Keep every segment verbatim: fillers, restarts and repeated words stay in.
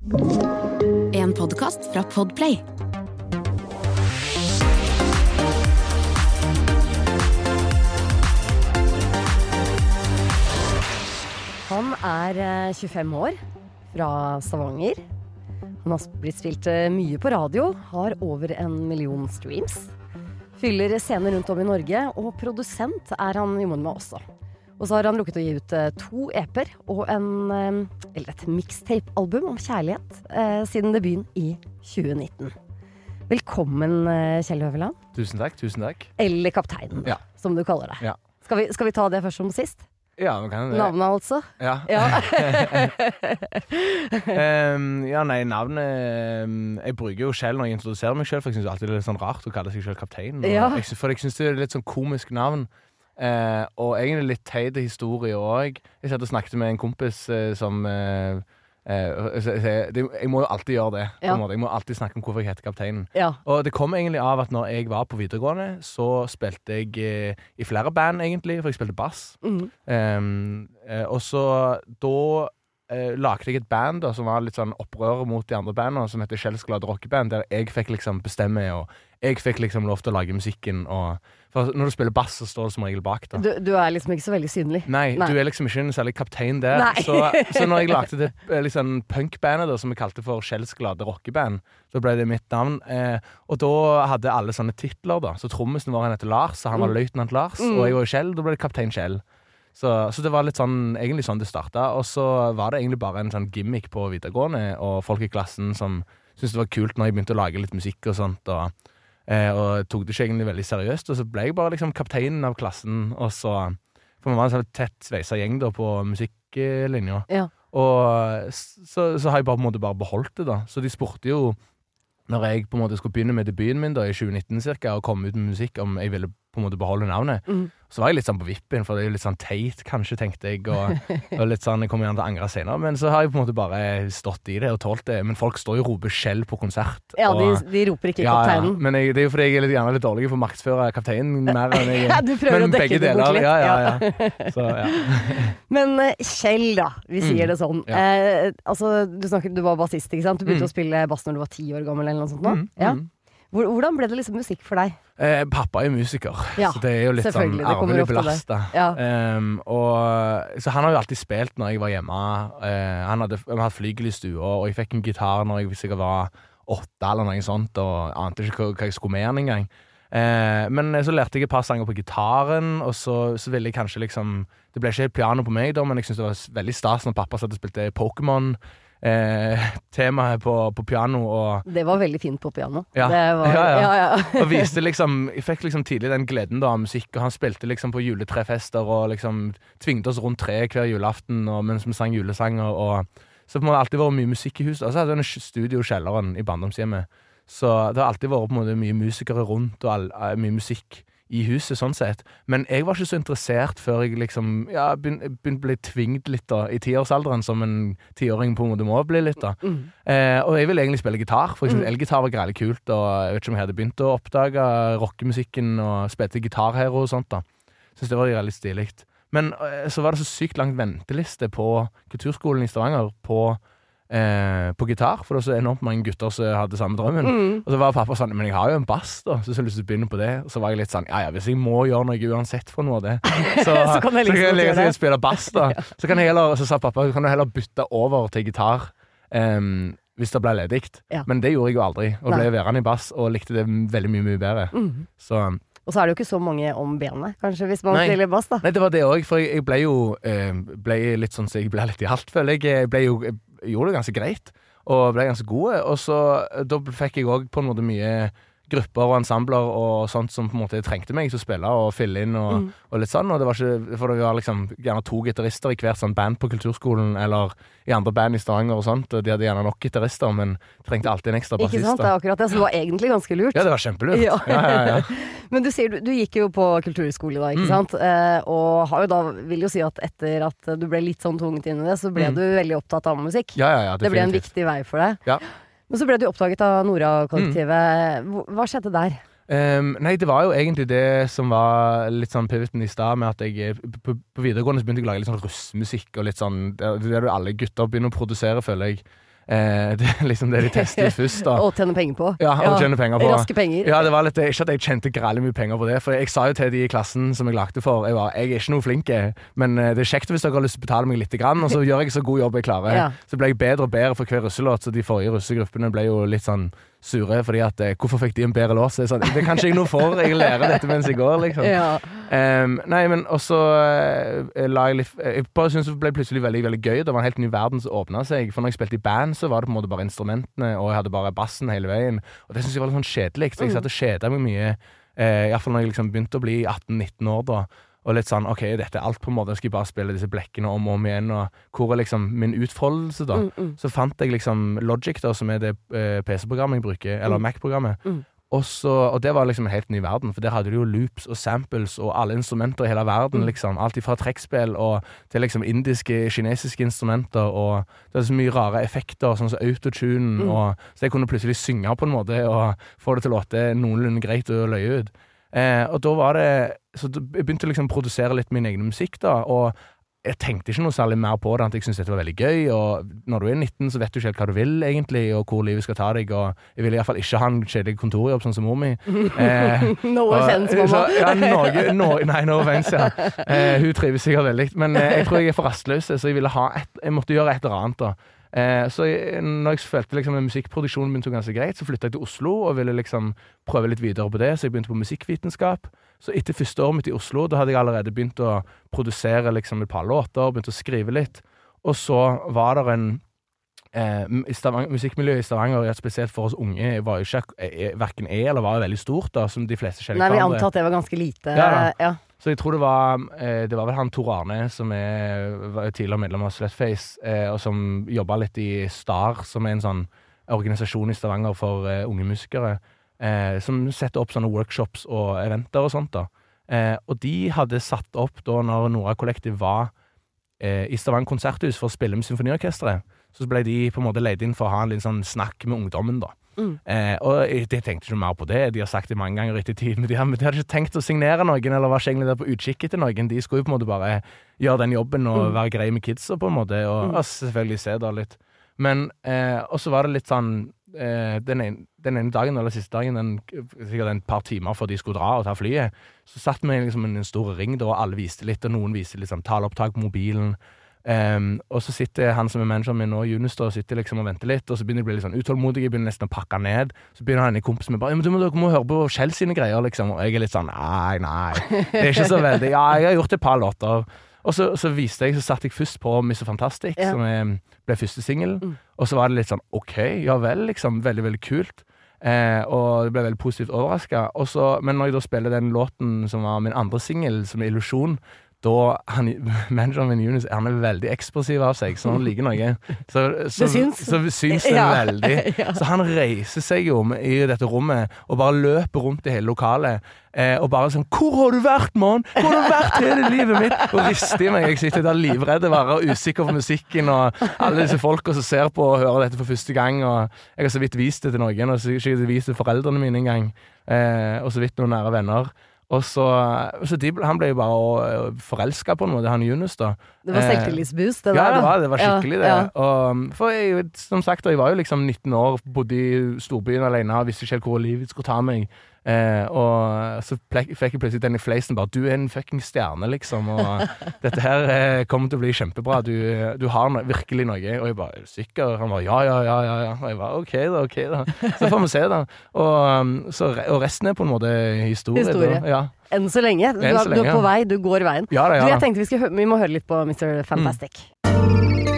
En podcast fra Podplay. Han er tjuefem år, fra Stavanger. Han har blitt spilt mye på radio, har over en million streams. Fyller scener rundt om i Norge, og produsent er han jobben med også. Og så har han lukket å gi ut to E P-er og en, eller et mixtape-album om kjærlighet eh, siden debuten i tjue nitten. Velkommen, Kjell Høveland. Tusen takk, tusen takk. Eller Kapteinen, ja. Som du kaller det. Ja. Skal vi, skal vi ta det først som sist? Ja, man kan det. Navnet altså? Ja. Ja. um, ja, nei, navnet um, Jeg bruker jo Kjell når jeg introduserer meg selv, for jeg synes alltid det er litt sånn rart å kalle seg selv kaptein. Ja. Jeg, for jeg synes det er litt sånn komisk navn. Uh, og egentlig litt teite historie også. Jeg satt og snakket med en kompis uh, som... Uh, Uh, så, så, det, jeg må jo alltid gjøre det på ja. en måte. Jeg må alltid snakke om hvorfor jeg heter kapteinen. Ja. Og det kom egentlig av at når jeg var på videregående, så spilte jeg uh, i flere band egentlig, for jeg spilte bass. Mm. Um, uh, og så da uh, lagde jeg et band da, som var litt sånn opprør mot de andre bandene, som heter Kjells Glade Rockeband, der jeg fikk liksom bestemme, og jeg fikk liksom lov til å lage musikken. Og for når du spiller bass, så står det som regel bak da. Du, du er liksom ikke så veldig synlig. Nei, Nei. Du er liksom ikke en særlig kaptein der. Så, så når jeg lagde det liksom punkbandet da, som vi kalte for Kjells Glade Rockeband, så ble det mitt navn. Eh, og da hadde alle sånne titler da. Så trommisen vår han heter Lars, så han var løytnant Lars, mm. og jeg var Kjell, da ble det kaptein Kjell. Så, så det var litt sånn, egentlig sånn det startet. Og så var det egentlig bare en sånn gimmick på videregående, og folk i klassen som syntes det var kult når jeg begynte å lage litt musikk og sånt, og Eh, og tok det ikke egentlig veldig seriøst, og så ble jeg bare liksom kapteinen av klassen, og så, for man var en sånn tett sveisa gjeng da på musikklinja, ja. Og så, så har jeg bare på en måte bare beholdt det da, så de spurte jo, når jeg på en måte skulle begynne med debuten min da, i tjue nitten cirka, og komme ut med musikk, om jeg ville på en måte beholde navnet, mm. så var jeg litt sånn på vippen, for det er jo litt sånn teit, kanskje, tenkte jeg, og, og litt sånn, jeg kommer gjerne til å angre senere, men så har jeg på en måte bare stått i det og tålt det, men folk står jo og roper Kjell på konsert. Ja, og, de, de roper ikke ja, kapteinen. Ja, men jeg, det er jo fordi jeg er litt, gjerne litt dårlig for å markedsføre kapteinen mer enn jeg. Ja, du prøver men å dekke det bort litt. Ja, ja, ja. Så, ja. Men uh, Kjell da, vi sier mm. det sånn. Ja. Eh, altså, du snakket, du var bassist, ikke sant? Du begynte mm. å spille bass når du var ti år gammel eller noe sånt nå? Mm. Ja. Hvordan ble det liksom musikk for deg? Eh, pappa er musiker, ja, så det er jo litt sånn arvelig belasta. Ja. Um, og, så han har jo alltid spilt når jeg var hjemme. Uh, han hadde, hadde flygel i stua, og jeg fikk en gitar når jeg sikkert var åtte eller noe sånt, og ante ikke hva, hva jeg skulle med han engang. Uh, men så lærte jeg et par sanger på gitaren, og så, så ville jeg kanskje liksom, det ble ikke helt piano på meg da, men jeg synes det var veldig stas når pappa satt og spilte Pokémon. Eh, temaet på, på piano og det var veldig fint på piano. Ja, det var, ja, ja. ja, ja. Og viste liksom, jeg fikk liksom tidlig den gleden da av musikk, og han spilte liksom på juletrefester og liksom tvingte oss rundt tre hver julaften og, mens vi sang julesanger, og så på en måte alltid vært mye musikk i huset, og så hadde vi en studio i kjelleren i barndomshjemmet, så det har alltid vært på en måte mye musikere rundt og all, mye musikk i huset, sånn sett. Men jeg var ikke så interessert før jeg liksom, ja, begynte begyn å bli tvingt litt da, i tiårsalderen, som en tiåring på en måte må bli litt da. Mm. Eh, og jeg ville egentlig spille gitar, for eksempel mm. elgitar var greit kult, og jeg vet ikke om jeg hadde begynt å oppdage rockemusikken og spilte gitarhero og sånt da. Synes det var veldig stiligt. Men eh, så var det så sykt langt venteliste på kulturskolen i Stavanger på Eh, på gitar, for det var så enormt mange gutter som hadde samme drømmen. Mm. Og så var pappa sånn, men jeg har jo en bass da, så jeg har lyst til å begynne på det. Og så var jeg litt sånn, ja ja, hvis jeg må gjøre noe uansett for noe av det, så, så kan jeg liksom så kan jeg, jeg spille bass da. Ja. Så kan jeg heller, så sa pappa, kan du heller bytte over til gitar um, hvis det ble ledigt. Ja. Men det gjorde jeg jo aldri, og ble værende i bass, og likte det veldig mye, mye bedre. Mm. Så og så er det jo ikke så mange om benet, kanskje, hvis man spiller bass da. Nei, det var det også, for jeg ble jo eh, ble litt sånn, så jeg ble litt i alt, føler jeg. Jeg ble jo, jeg gjorde det ganske greit, og ble ganske gode, og så da fikk jeg også på en måte mye grupper og ensembler og sånt som på en måte trengte meg til å spille og fylle inn og, mm. og litt sånn, og det var ikke, for det var liksom gjerne to gitarister i hvert sånn band på kulturskolen, eller i andre band i Stavanger og sånt, og de hadde gjerne nok gitarister, men trengte alltid en ekstra bassist. Ikke sant, det er akkurat det, så det var egentlig ganske lurt. Ja, det var kjempelurt. Ja. Ja, ja, ja. Men du sier, du, du gikk jo på kulturskole da, ikke mm. sant? Eh, og har jo da, vil jo si at etter at du ble litt sånn tvunget inn i det, så ble mm. du veldig opptatt av musikk. Ja, ja, ja, det ble en viktig vei for deg. Ja. Men så ble du oppdaget av Nora-kollektivet. Mm. Hva skjedde der? Um, nei, det var jo egentlig det som var litt sånn pivoten i stad, med at jeg på, på videregående så begynte jeg å lage litt sånn russmusikk og litt sånn, det er jo alle gutter begynner å produsere, føler jeg. Eh, det er liksom det de tester først da. Og tjene penger på. Ja, og tjene penger på. Raske penger. Ja, det var litt, ikke at jeg tjente grællig mye penger på det, for jeg sa jo til de i klassen som jeg lagde for, jeg var, jeg er ikke noe flink, men det er kjekt hvis dere har lyst til å betale meg litt grann, og så gjør jeg så god jobb jeg klarer. Ja. Så ble jeg bedre og bedre for hver russelåt, så de forrige russegruppene ble jo litt sånn sure, fordi at, hvorfor fikk de en bedre låt? Sånn, det er kanskje jeg noe for, jeg lærer dette mens jeg går, liksom. Ja. Um, nei, men også uh, la jeg litt, jeg bare synes det ble plutselig veldig, veldig gøy, det var en helt ny verden som åpnet seg, for når jeg spilte i band, så var det på en måte bare instrumentene, og jeg hadde bare bassen hele veien, og det synes jeg var litt sånn kjedelig, så jeg satt og kjedet meg mye, uh, i hvert fall når jeg liksom begynte å bli atten nitten år da, og litt sånn, ok, dette er alt på en måte, jeg skal bare spille disse blekkene om og om igjen, og hvor er liksom min utfoldelse da? Mm, mm. Så fant jeg liksom Logic da, som er det uh, P C-programmet jeg bruker, eller mm. Mac-programmet, mm. og, så, og det var liksom en helt ny verden, for der hadde du jo loops og samples og alle instrumenter i hele verden, mm. liksom, alt fra trekkspill og til liksom indiske, kinesiske instrumenter, og det er så mye rare effekter, sånn som autotune, mm. og, så jeg kunne plutselig synge på en måte, og få det til å låte noenlunde greit og løye ut. Eh, og da var det så jeg begynte liksom å produsere litt min egen musikk da, og jeg tenkte ikke noe særlig mer på det, at jeg syntes dette var veldig gøy, og når du er nitten så vet du ikke helt hva du vil egentlig, og hvor livet skal ta deg, og jeg ville i hvert fall ikke ha en kjedelig kontorjobb sånn som mor mi. Eh, no offense, mamma. Så, ja, Norge, no, nei, no offense, ja. Eh, hun trives sikkert veldig, men eh, jeg tror jeg er for rastløs, så jeg ville ha et, jeg måtte gjøre et eller annet da. Eh, så jeg, når jeg følte liksom at musikkproduksjonen begynte ganske greit, så flyttet jeg til Oslo og ville liksom prøve litt videre på det, så jeg begynte på musikkvitenskap. Så etter første året mitt i Oslo, da hadde jeg allerede begynt å produsere liksom et par låter, begynt å skrive litt, og så var det en eh, i Stavanger, musikkmiljøet i Stavanger, spesielt for oss unge, var jo ikke, eh, hverken er eller var veldig stort da, som de fleste kjenner. Nei, vi antar at det var ganske lite. Ja, ja. Så jeg tror det var, eh, det var vel han Tor Arne, som er var tidligere medlem av Slutface, eh, og som jobbet litt i Star, som er en sånn organisasjon i Stavanger for eh, unge musikere, eh, som setter opp sånne workshops og eventer og sånt da. Eh, og de hadde satt opp da når Nora Kollektiv var eh, i Stavanger konserthus for å spille med symfoniorkestret, så ble de på en måte leid inn for å ha en litt sånn snakk med ungdommen da. Mm. Eh, og jeg, jeg tenkte ikke mer på det, de har sagt det mange ganger etter tid, men de, de hadde ikke tenkt å signere noen, eller var ikke egentlig der på utkikk etter noen, de skulle jo på en måte bare gjøre den jobben og mm. være grei med kidsa på en måte, og, mm. og selvfølgelig se da litt. Men, eh, og så var det litt sånn, eh, den, ene, den ene dagen, eller siste dagen, den, sikkert en par timer før de skulle dra og ta flyet, så satt vi liksom en stor ring da, og alle viste litt, og noen viste litt sånn taleopptak på mobilen, Um, og så sitter han som er manageren min nå, Jonas, og sitter liksom og venter litt, og så begynner jeg å bli litt sånn utålmodig, jeg begynner nesten å pakke ned, så begynner han i kompisen med bare, ja, men du må, du må høre på Kjell sine greier, liksom, og jeg er litt sånn, nei, nei, det er ikke så veldig, ja, jeg har gjort et par låter, og så, så viste jeg, så satt jeg først på Mister Fantastic, ja. Som er, ble første single, mm. og så var det litt sånn, ok, ja vel, liksom, veldig, veldig kult, eh, og det ble veldig positivt overrasket, og så, men når jeg da spiller den låten som var min andre single, som er Illusion, da han, manageren min Jonas, han er veldig ekspressiv av seg, så han liker noe. Så, så, det syns. Så, så syns det ja. Veldig. Ja. Så han reiser seg jo i dette rommet, og bare løper rundt i hele lokalet, eh, og bare sånn, hvor har du vært, mann? Hvor har du vært hele livet mitt? Og rister i meg, jeg sitter der livredde, bare usikker på musikken, og alle disse folka som ser på og hører dette for første gang, og jeg har så vidt vist det til noen, og så har jeg ikke vist det til foreldrene mine en gang, eh, og så vidt noen nære venner. Og så, så de, han ble jo bare forelsket på en måte, han Jonas da. Det var selvtillitsboost, det ja, der da? Ja, det var, det var skikkelig ja, ja. det. Og, for jeg, som sagt, jeg var jo liksom nitten år, bodde i storbyen alene, og visste ikke helt hvor livet skulle ta meg. Eh, og så plek, fikk jeg plutselig den i fleisen bare, du er en fucking stjerne liksom, og dette her eh, kommer til å bli kjempebra, du, du har no, virkelig noe, og jeg bare, sikker, han bare, ja, ja, ja, ja, ja, og jeg bare, ok da, ok da, så får vi se da, og, så, og resten er på en måte historie. Historie. Da, ja. Enn så lenge, du, Enn så lenge, du er på vei, du går veien. Ja, da, ja, du, jeg tenkte vi, skal, vi må høre litt på Mister Fantastic. Mm.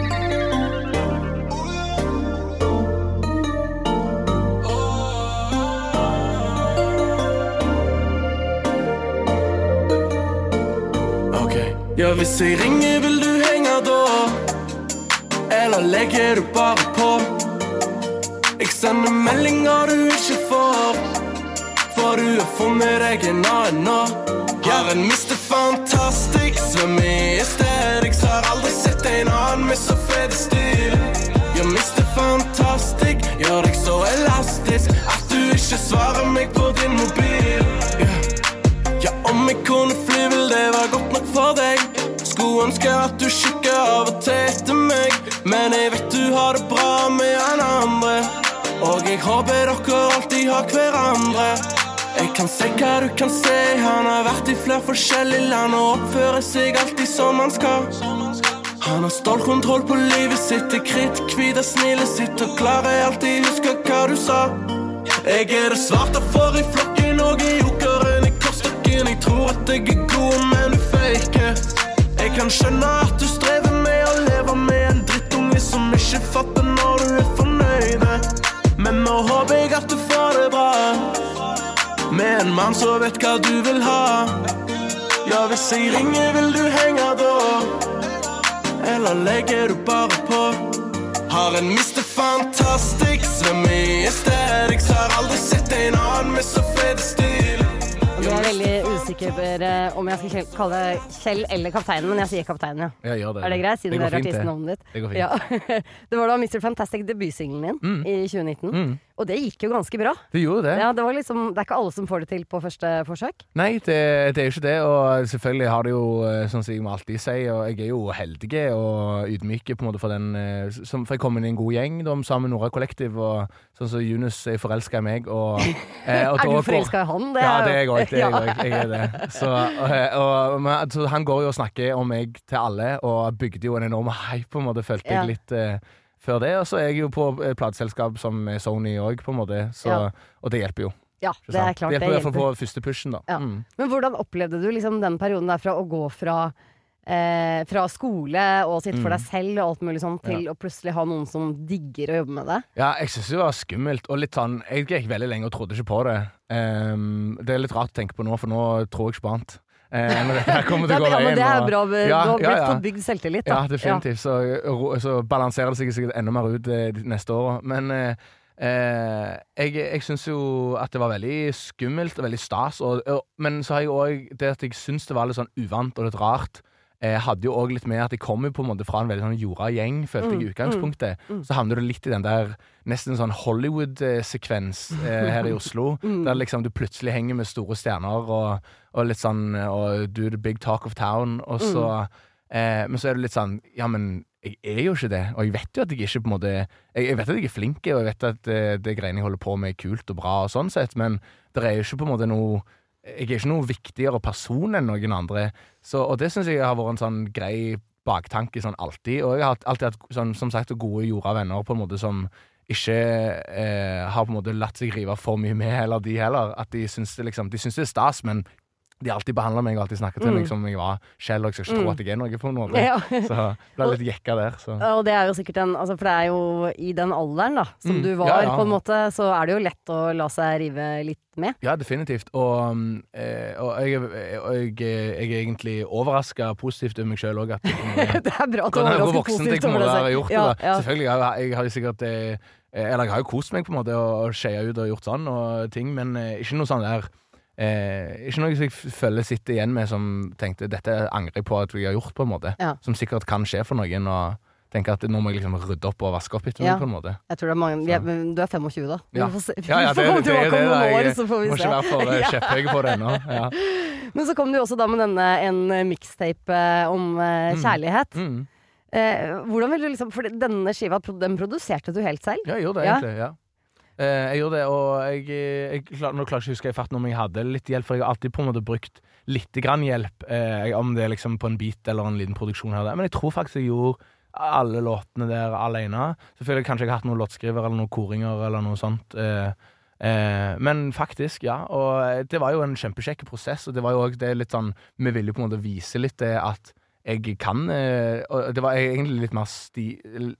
Ja, hvis jeg ringer vil du henge da, eller legger du bare på. Jeg sender meldinger du ikke får, for du har funnet deg en annen nå. Har en Mister Fantastic, svømmer i aesthetics, har aldri sett en annen med så fed stil. Ja, Mister Fantastic, gjør deg så elastisk at du ikke svarer meg på din mobil. Ja, ja om jeg kunne fly vil det være godt nok for deg. Skulle ønske at du kikker av og til etter meg, men jeg vet du har det bra med Og jeg håper dere alltid har hverandre. Jeg kan se hva du kan se. Han har vært i flere forskjellige land og oppfører seg alltid som han skal. Han har stolt kontroll på livet sitt, det kritthvite smilet sitt og klarer alltid huske hva du sa. Jeg er det svarte for i flokken og i jokeren i korstokken. Jeg tror at jeg er god, men du faker. Jeg kan skjønne at du strever med å leve med en drittunge som ikke fatter når du er fornøyde. Men nå håper jeg at du får det bra med en mann som vet hva du vil ha. Ja, hvis jeg ringer vil du henge da, eller legger du bare på. Har en mister Fantastic, svømmer i aesthetics. Har aldri sett en annen med så fed stil. Jeg er veldig usikker på om jeg skal kalle det Kjell eller Kapteinen, men jeg sier Kapteinen, ja. Ja, gjør det. Er det greit, siden det er artistnavnet ditt? Det går fint. Ja. Det var da mister Fantastic debutsinglen din mm. i tjue nitten, mm. og det gikk jo ganske bra. Det gjorde det. Ja, det var liksom, det er ikke alle som får det til på første forsøk. Nei, det, det er jo ikke det, og selvfølgelig har det jo, sånn som jeg må alltid si, og jeg er jo heldig og ydmyk på en måte for den, som, for jeg kom inn i en god gjeng, de sammen med Nora Kollektiv, og sånn som Yunus er forelsket i meg, og, eh, og er du forelsket i han? Det ja, det er jeg også, det er jeg også, jeg er det. Så, og, og, men, så han går jo og snakker om meg til alle, og bygde jo en enorm hype på en måte, følte jeg ja. litt eh, før det, og så er jeg jo på et plateselskap som Sony også på en måte, så, ja. og det hjelper jo. Ja, det er klart det hjelper. Det hjelper på første pushen da. Ja. Mm. Men hvordan opplevde du liksom den perioden der fra å gå fra Eh, fra skole og sitte for deg selv og alt mulig sånn til ja. å plutselig ha noen som digger å jobbe med det? Ja, jeg synes det var skummelt og litt sånn, jeg gikk veldig lenge og trodde ikke på det. Um, det er litt rart å tenke på nå, for nå tror jeg ikke på annet. Eh, men dette her kommer til å gå veien. Ja, men det er bra, og, ja, du har blitt ja, ja. fått bygd selvtillit da. Ja, definitivt. Så, så balanserer det seg sikkert enda mer ut eh, de neste årene. Men eh, eh, jeg, jeg synes jo at det var veldig skummelt og veldig stas, og, og, men så har jeg også det at jeg synes det var litt sånn uvant og litt rart. Jeg hadde jo også litt med at jeg kom jo på en måte fra en veldig sånn jorda gjeng, følte jeg i utgangspunktet. Mm, mm. Så havner du litt i den der nesten sånn Hollywood-sekvens eh, her i Oslo, mm. der liksom du plutselig henger med store stjerner og, og litt sånn, og du er the big talk of town, og så, mm. eh, men så er det litt sånn, ja, men jeg er jo ikke det, og jeg vet jo at jeg ikke på en måte, jeg, jeg vet at jeg er flink, og jeg vet at eh, det greiene jeg holder på med er kult og bra og sånn sett, men det er jo ikke på en måte noe jeg er ikke noe viktigere person enn noen andre. Så, og det synes jeg har vært en sånn grei baktanke sånn alltid. Og jeg har alltid hatt, sånn, som sagt, gode jorda venner på en måte som ikke eh, har på en måte latt seg rive for mye med, eller de heller. At de synes det, liksom, de synes det er stas, men de har alltid behandlet meg og alltid snakket til meg mm. som jeg var Kjell, og jeg skal ikke mm. tro at jeg er noe på noe. Ja. Så det ble litt jekka der. Så. Og det er jo sikkert en, altså, for det er jo i den alderen da, som mm. du var, ja, ja. på en måte, så er det jo lett å la seg rive litt med. Ja, definitivt. Og, eh, og jeg, og jeg, jeg er egentlig overrasket positivt over meg selv også. At jeg, det er bra at du er overrasket positivt over deg selv. Gjort, ja, ja. Selvfølgelig, jeg, jeg har jo sikkert, eh, eller jeg har jo kost meg på en måte og skeia ut og gjort sånn og ting, men eh, ikke noe sånn der Eh, ikke noe som jeg føler sitter igjen med som tenkte, dette angrer jeg på at vi har gjort på en måte, ja. Som sikkert kan skje for noen og tenker at nå må jeg liksom rydde opp og vaske opp etter ja. Meg på en måte. Jeg tror det er mange, vi er, du er femogtjue da. Ja, vi får se, ja, ja det, det, det, det, det år, jeg så får vi må se. Ikke være for uh, kjepphøy på det ennå. Ja. Men så kom du også da med denne, en mixtape om uh, kjærlighet. Mm. Mm. Eh, hvordan vil du liksom, for denne skiva, den produserte du helt selv? Ja, jeg gjorde det egentlig, ja. Jeg gjorde det, og jeg, jeg, jeg nå klarer ikke å huske jeg fatt om jeg hadde litt hjelp, for jeg har alltid på en måte brukt litt grann hjelp, eh, om det er liksom på en beat eller en liten produksjon her der. Men jeg tror faktisk jeg gjorde alle låtene der alene. Selvfølgelig kanskje jeg har hatt noen låtskriver eller noen koringer eller noe sånt. Eh, eh, men faktisk, ja. Og det var jo en kjempekjekke prosess, og det var jo også det litt sånn, vi ville jo på en måte vise litt det at jeg kan, eh, og det var egentlig litt mer sti...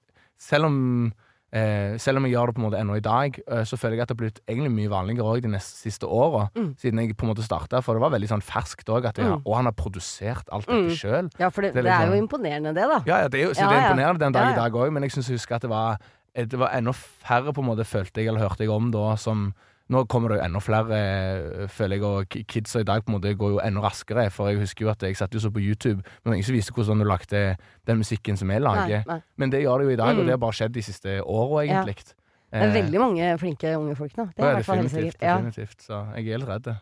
Selv om Eh, selv om jeg gjør det på en måte ennå i dag, eh, så føler jeg at det har blitt egentlig mye vanligere også de neste siste årene, mm. siden jeg på en måte startet, for det var veldig sånn ferskt også, at jeg, mm. og han har produsert alt dette mm. selv. Ja, for det, det, er, det er jo imponerende det da. Ja, ja det er jo så ja, det er imponerende den dag ja, ja. I dag også, men jeg synes jeg husker at det var, det var enda færre på en måte følte jeg, eller hørte jeg om da, som nå kommer det jo enda flere, føler jeg, og kidsa i dag på en måte går jo enda raskere, for jeg husker jo at jeg satt jo så på YouTube, men ingen som visste hvordan du lagde den musikken som jeg lager. Nei, nei. Men det gjør det jo i dag, mm. og det har bare skjedd de siste årene egentlig. Ja. Det er veldig mange flinke unge folk nå. Det er ja, definitivt, definitivt, så jeg er helt redd.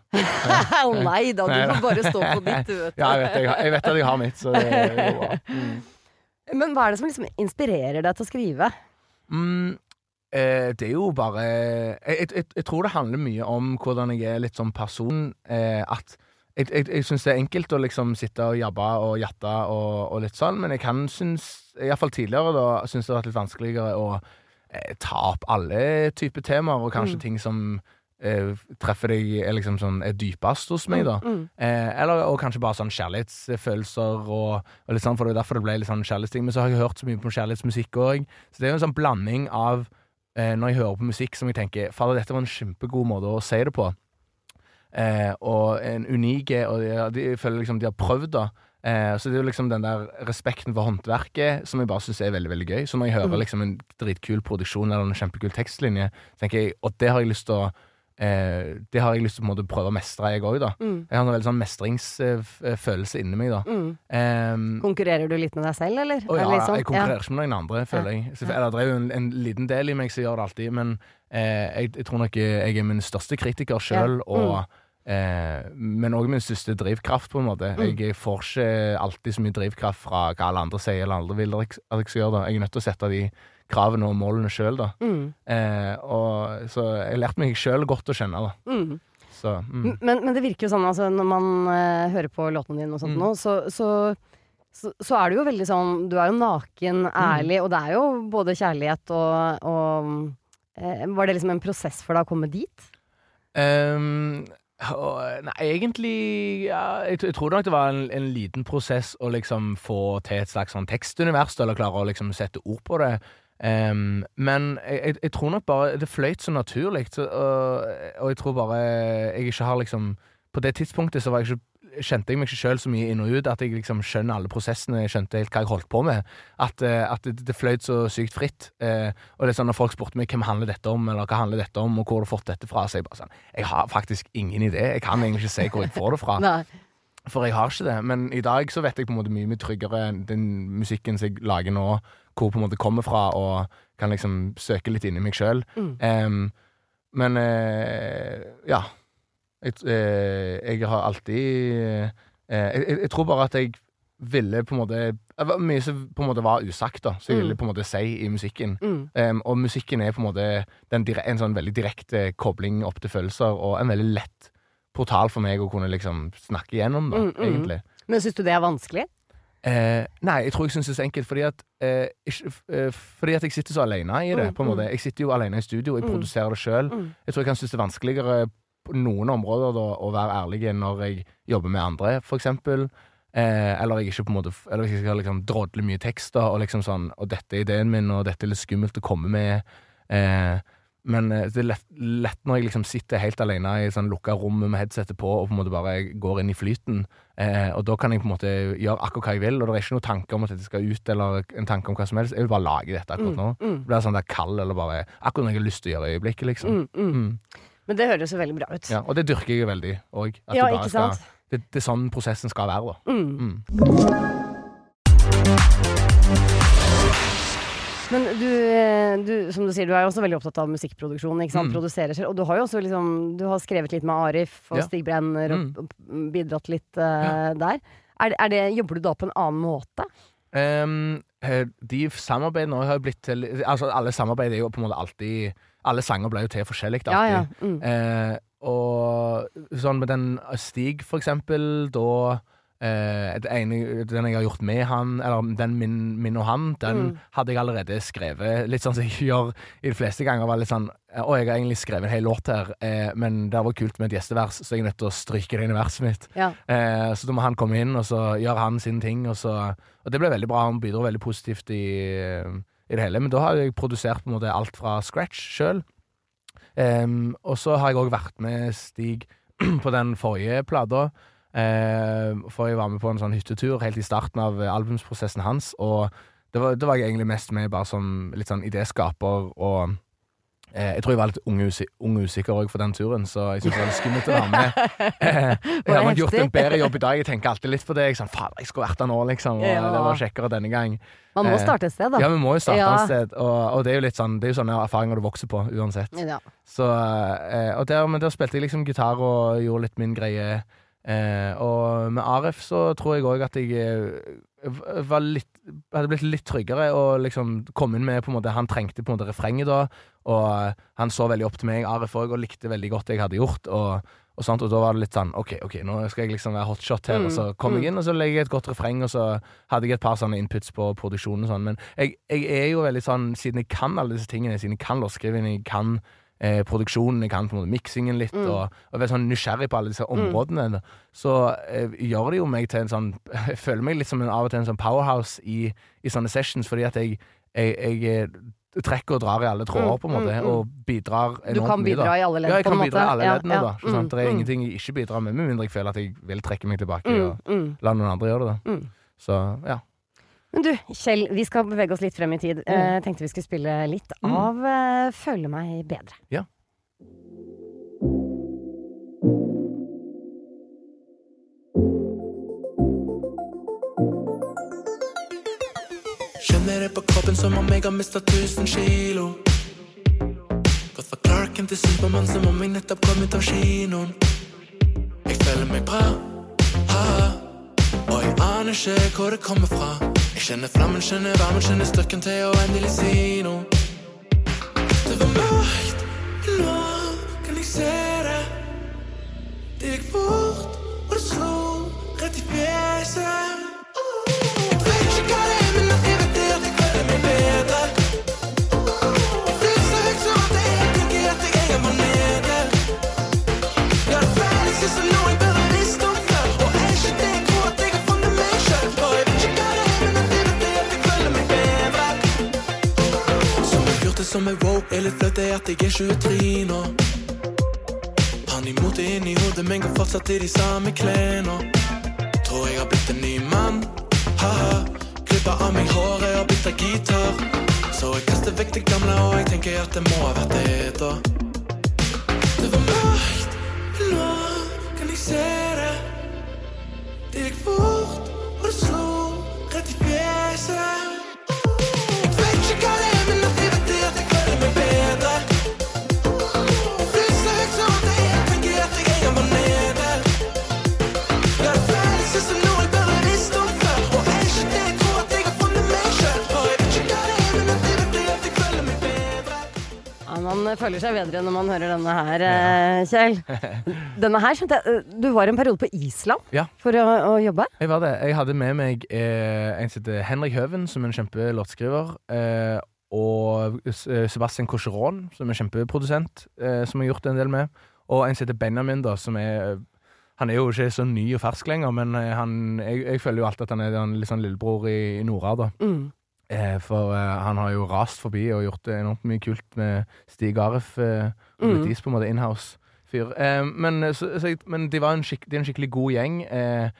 Å nei da, du får bare stå på ditt, du vet. Ja, jeg vet, jeg, jeg vet at jeg har mitt, så det er jo bra. Mm. Men hva er det som liksom inspirerer deg til å skrive? Mm. Eh, det er jo bare jeg, jeg, jeg tror det handler mye om hvordan jeg er litt som person. Eh, at jeg, jeg, jeg syns det er enkelt å liksom sitte og jabbe og jatte og, og litt sånn, men jeg kan synes, i hvert fall tidligere, da, syns det har vært litt vanskeligere å eh, ta opp alle typer temaer, og kanskje mm. ting som eh, treffer deg er liksom sånn er dypest hos meg, da. Mm. Eh, eller og kanskje bare sånn kjærlighetsfølelser og, og litt sånn, for det er derfor det ble litt sånn kjærlighetsting. Men så har jeg hørt så mye på kjærlighetsmusikk òg, så det er jo en sånn blanding av når jeg hører på musikk som jeg tenker, fader, dette var en kjempegod måte å si det på. Eh, og en unike, og de, de føler liksom de har prøvd da. Eh, så det er jo liksom den der respekten for håndverket som jeg bare synes er veldig, veldig gøy. Så når jeg hører mm. liksom en dritkul produksjon eller en kjempekul tekstlinje, så tenker jeg, og det har jeg lyst til å Eh, det har jeg lyst til å på en måte prøve å mestre jeg også da. Mm. Jeg har en veldig sånn mestringsfølelse uh, inni meg da. Mm. Um, konkurrerer du litt med deg selv, eller? Og ja, liksom? jeg konkurrerer ja. ikke med noen andre, føler ja. jeg. Så, eller det er jo en, en liten del i meg som gjør det alltid, men eh, jeg, jeg tror nok jeg er min største kritiker selv, ja. og, mm. eh, men også min største drivkraft på en måte. Mm. Jeg får ikke alltid så mye drivkraft fra hva alle andre sier, eller andre vil at jeg skal gjøre da. Jeg er nødt til å sette de kravene og målene selv da. Mm. Eh, og, så jeg lærte meg selv godt å kjenne da. Mm. Så, mm. men, men det virker jo sånn, altså, når man uh, hører på låtene dine og sånt mm. nå, så, så, så, så er du jo veldig sånn, du er jo naken, ærlig, mm. og det er jo både kjærlighet og, og uh, var det liksom en prosess for deg å komme dit? Um, nei, egentlig ja, jeg, jeg tror nok det var en, en liten prosess å liksom få til et slags sånn tekstunivers, eller klare å liksom sette ord på det. Um, men jeg, jeg tror nok bare det fløyt så naturlig, så, og, og jeg tror bare jeg ikke har liksom på det tidspunktet så var jeg ikke, kjente jeg meg ikke selv så mye inn og ut at jeg liksom skjønner alle prosessene, jeg skjønte helt hva jeg holdt på med, at, at det, det fløyt så sykt fritt. Uh, og det er sånn når folk spurte meg hvem handler dette om, eller hva handler dette om, og hvor har du fått dette fra, så jeg bare sånn, jeg har faktisk ingen idé, jeg kan egentlig ikke si hvor jeg får det fra. Nei. For jeg har ikke det, men i dag så vet jeg på en måte mye mye tryggere den musikken som jeg lager nå, hvor på en måte kommer fra, og kan liksom søke litt inn i meg selv. Mm. Um, men uh, ja, jeg, uh, jeg har alltid uh, jeg, jeg tror bare at jeg ville på en måte det var mye som på en måte var usagt da, så jeg ville på en måte si i musikken. Mm. Um, og musikken er på en måte den, en sånn veldig direkte kobling opp til følelser, og en veldig lett portal for meg å kunne liksom snakke igjennom da, mm, mm. egentlig. Men synes du det er vanskelig? Eh, nei, jeg tror jeg synes det er så enkelt, fordi at, eh, ikke, eh, fordi at jeg sitter så alene i det, mm, på en måte. Jeg sitter jo alene i studio, og jeg mm. produserer det selv. Mm. Jeg tror jeg kan synes det er vanskeligere på noen områder da, å være ærlig når jeg jobber med andre, for eksempel. Eh, eller jeg ikke på en måte, eller jeg skal liksom drodle mye tekster, og liksom sånn, og dette er ideen min, og dette er litt skummelt å komme med. Eh, Men det er lett, lett når jeg liksom sitter helt alene i sånn lukket rom med headsetet på, og på en måte bare går inn i flyten. Eh, og da kan jeg på en måte gjøre akkurat hva jeg vil, og det er ikke noe tanke om at dette skal ut, eller en tanke om hva som helst. Jeg vil bare lage dette akkurat nå. Mm, mm. Det blir sånn der kald, eller bare akkurat når jeg har lyst til å gjøre øyeblikket, liksom. Mm, mm. Mm. Men det høres jo veldig bra ut. Ja, og det dyrker jeg jo veldig også. Ja, ikke sant? Skal, det, det er sånn prosessen skal være, da. Mm. Mm. Men du, du, som du sier, du er jo også veldig opptatt av musikkproduksjon, ikke sant? Mm. Produserer selv, og du har jo også liksom, du har skrevet litt med Arif og ja. Stig Brenner og, mm. og bidratt litt uh, ja. der. Er, er det, jobber du da på en annen måte? Um, de samarbeidene har jo blitt til, altså alle samarbeid er jo på en måte alltid, alle sanger ble jo til forskjellig alltid. Ja, ja. Mm. Uh, og sånn med den Stig for eksempel, da Uh, ene, den jeg har gjort med han, eller den min, min og han, den mm. hadde jeg allerede skrevet, litt sånn som jeg gjør i de fleste ganger, var litt sånn, å, jeg har egentlig skrevet en hel låt her, uh, men det var kult med et gjestevers, så jeg er nødt til å stryke det inn i verset mitt. Ja. Uh, så da må han komme inn, og så gjør han sine ting, og så, og det ble veldig bra, han bidrar veldig positivt i, i det hele, men da har jeg produsert på en måte alt fra scratch selv. Um, og så har jeg også vært med Stig på den forrige plata, Uh, for jeg var med på en sånn hyttetur helt i starten av albumsprosessen hans, og det var, det var jeg egentlig mest med bare som litt sånn idéskaper, og uh, jeg tror jeg var litt ung og usikker, usikker også for den turen, så jeg synes det var litt skummelt å være med. Uh, jeg har nok gjort en bedre jobb i dag, jeg tenker alltid litt på det, jeg sånn, faen, jeg skulle vært der nå liksom, og ja. Det var kjekkere denne gang. Man må starte et sted da. Ja, vi må jo starte ja. et sted, og, og det er jo litt sånn, det er jo sånne erfaringer du vokser på, uansett. Ja. Så, og der, men der spilte jeg liksom gitar og gjorde litt min greie. Eh, og med Arif så tror jeg også at jeg var litt, hadde blitt litt tryggere og liksom kom inn med på en måte, han trengte på en måte refrenget da, og han så veldig opp til meg, Arif også, og likte veldig godt det jeg hadde gjort, og, og sånt, og da var det litt sånn, ok, ok, nå skal jeg liksom være hotshot her, mm, og så kom mm. jeg inn, og så legger jeg et godt refreng, og så hadde jeg et par sånne inputs på produksjonen og sånn, men jeg, jeg er jo veldig sånn, siden jeg kan alle disse tingene, siden jeg kan låtskriving, jeg kan Eh, produksjonen, jeg kan på en måte miksingen litt mm. og, og være sånn nysgjerrig på alle disse områdene mm. så eh, gjør det jo meg til en sånn jeg føler meg litt som en, av og til en sånn powerhouse i, i sånne sessions, fordi at jeg, jeg, jeg trekker og drar i alle tråder på en måte, mm, mm. og bidrar enormt mye. Du kan bidra i alle ledd, ja, jeg på en kan måte. bidra i alle ja, leddene ja. da, så, mm, det er mm. ingenting jeg ikke bidrar med, med mindre jeg føler at jeg vil trekke meg tilbake mm, og mm. la noen andre gjøre det da. Mm. Så, ja. Men du, Kjell, vi skal bevege oss litt frem i tid. Jeg eh, tenkte vi skulle spille litt mm. av eh, Føle meg bedre. Ja. Kjenner det på kroppen som om jeg har mistet tusen kilo. Gått fra Clarken til Superman som om jeg nettopp kom ut av kinoen. Jeg føler meg bra, ha-ha, og jeg aner ikke hvor det kommer fra. Jeg kjenner flammen, kjenner varmen, kjenner styrken til å endelig si noe. Det var mørkt, men nå kan jeg se det. Det gikk fort, og det slo rett i fjeset. Jeg vet ikke hva det er, men at jeg vet det at jeg føler meg bedre. Jeg flyr så høyt så at jeg tenker at jeg er meg nede. Ja, det føles som noe jeg burde visst om før, og er ikke det jeg tror at jeg har funnet meg selv. Og jeg vet ikke hva det er, men at jeg vet det at jeg føler meg bedre. Som jeg gjort det som er woke, er litt fløt det at jeg er tjuetre nå. Han imot det inn i hodet, men går fortsatt i de samme klærne. Tror jeg har blitt en ny mann, haha. Klipper av meg håret og bytter gitar. Så jeg kaster vekk det gamle, og jeg tenker at det må ha vært det da. Det var mørkt, men nå kan jeg se det. Det gikk fort, og det slo rett i fjeset. Jeg vet ikke hva det er, men at jeg vet det at jeg føler meg bedre. Jeg flyr så høyt så at jeg tenker at jeg er meg nede. Ja, det føles som noe jeg burde visst om før, og er ikke det jeg tror at jeg har funnet meg selv. Og jeg vet ikke hva det er, men at jeg vet det at jeg føler meg bedre. Ja, man føler seg bedre når man hører denne her, eh, Kjell. Denne her, skjønte jeg, du var en periode på Island Ja. for å, å jobbe. Jeg var det. Jeg hadde med meg eh, en som heter Henrik Høven, som er en kjempelåtskriver, eh, og Sebastian Cocheron, som er kjempeprodusent, eh, som jeg har gjort en del med, og en som heter Benjamin, da, som er han er jo ikke så ny og fersk lenger, men han, jeg, jeg føler jo alltid at han er en litt sånn lillebror i, i Nora, da. Mm. Eh, for eh, han har jo rast forbi og gjort det enormt mye kult med Stig Aref, eh, og mm. Is på en måte in-house-fyr. Eh, men, så, så, men de var en, skik, de er en skikkelig god gjeng, eh,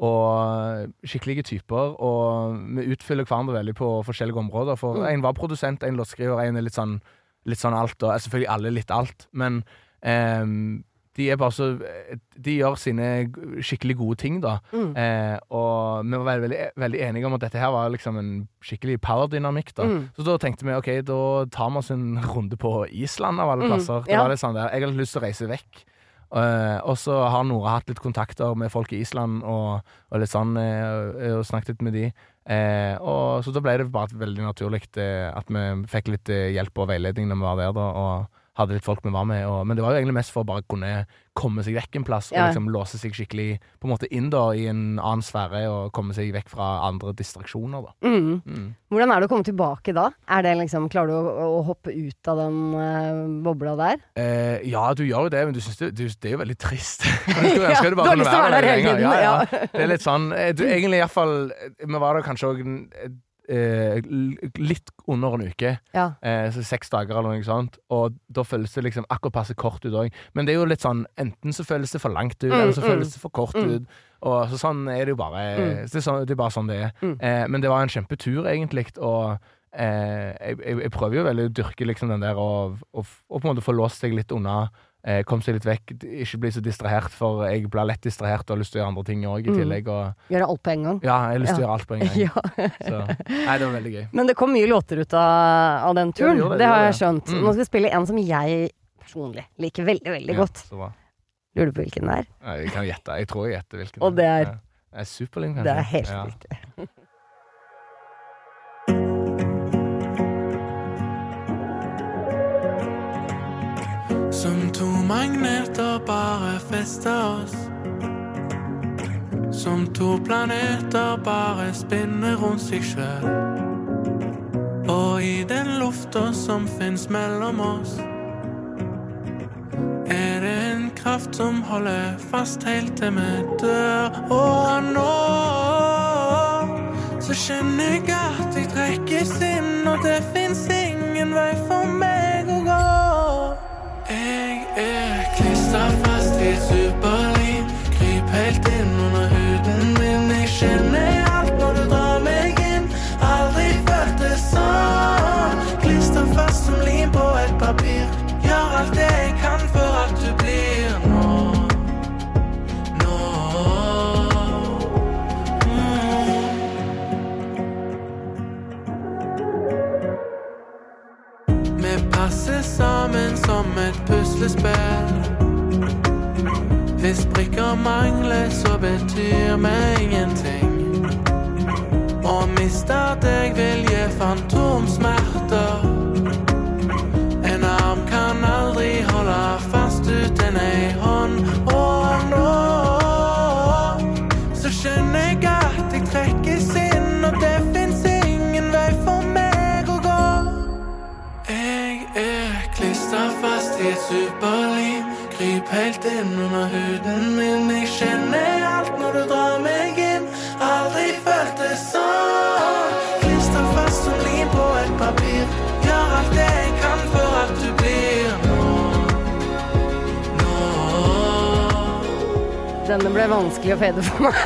og skikkelige typer, og vi utfyller hverandre veldig på forskjellige områder. For mm. en var produsent, en låtskriver, en er litt sånn, litt sånn alt, og selvfølgelig alle litt alt, men eh, de er bare så de gjør sine skikkelig gode ting da mm. eh, og vi var veldig, veldig, veldig enige om at dette her var liksom en skikkelig power-dynamikk da mm. så da tenkte vi, ok, da tar vi oss en runde på Island av alle plasser mm. det ja. var litt sånn der, jeg hadde lyst til å reise vekk uh, og så har Nora hatt litt kontakter med folk i Island og, og litt sånn uh, og snakket litt med de uh, og så da ble det bare veldig naturlig uh, at vi fikk litt uh, hjelp og veiledning når vi var der da, og hadde litt folk vi var med, og, men det var jo egentlig mest for å bare kunne komme seg vekk en plass, ja. og liksom låse seg skikkelig på en måte inn da, i en annen sfære, og komme seg vekk fra andre distraksjoner da. Mm. Mm. Hvordan er det å komme tilbake da? Er det liksom, klarer du å, å hoppe ut av den uh, bobla der? Eh, ja, du gjør jo det, men du synes det, du, det er jo veldig trist. du ja, ønsker du bare har lyst til å være der hele tiden, ja, ja. Det er litt sånn, du, egentlig i hvert fall, vi var der kanskje også Eh, litt under en uke ja. eh, så seks dager eller noe sånt og da føles det liksom akkurat passe kort ut også. Men det er jo litt sånn, enten så føles det for langt ut mm, eller så føles mm, det for kort mm. ut og så sånn er det jo bare mm. det, er sånn, det er bare sånn det er mm. eh, men det var en kjempetur egentlig og eh, jeg, jeg, jeg prøver jo veldig å dyrke liksom den der og, og, og på en måte få låst seg litt unna Eh, kom seg litt vekk, ikke bli så distrahert for jeg blir lett distrahert og har lyst til å gjøre andre ting også i tillegg og, gjøre alt på en gang ja, jeg har lyst til ja. å gjøre alt på en gang ja. så, nei, det var veldig gøy men det kom mye låter ut av, av den turen, ja, det, det, det har jeg skjønt mm. nå skal vi spille en som jeg personlig liker veldig, veldig ja, godt Lurer du på hvilken det er? Jeg kan gjette, jeg tror jeg gjetter hvilken. Og det er? Ja. Det er Superlim, kanskje. Det er helt ja. riktig. Som to magneter bare fester oss. Som to planeter bare spinner rundt seg selv. Og i den lufta som finnes mellom oss, er det en kraft som holder fast helt til vi dør. Og nå så skjønner jeg at jeg trekkes inn, og det finnes ingen vei for meg å gå. Jeg er klistret fast i et superlim, kryp helt inn under huden min. Jeg kjenner alt når du drar meg inn, aldri følt det sånn. Klistret fast som lim på et papir, gjør alt det jeg kan for at du blir nå. Nå mm. Vi passer sammen som et puslespill. Hvis brikker mangler, så betyr meg ingenting. Og mister deg vil gi fantomsmerter. En arm kan aldri holde fast uten ei hånd. Og nå så skjønner jeg at jeg trekkes inn, og det finnes ingen vei for meg å gå. Jeg er klistret fast i et superlim, kryp helt inn under huden min. Jeg kjenner alt når du drar meg inn, aldri følt det sånn. Klistret fast som lim på et papir, gjør alt det jeg kan for at du blir nå. Nå Denne ble vanskelig å fede for meg.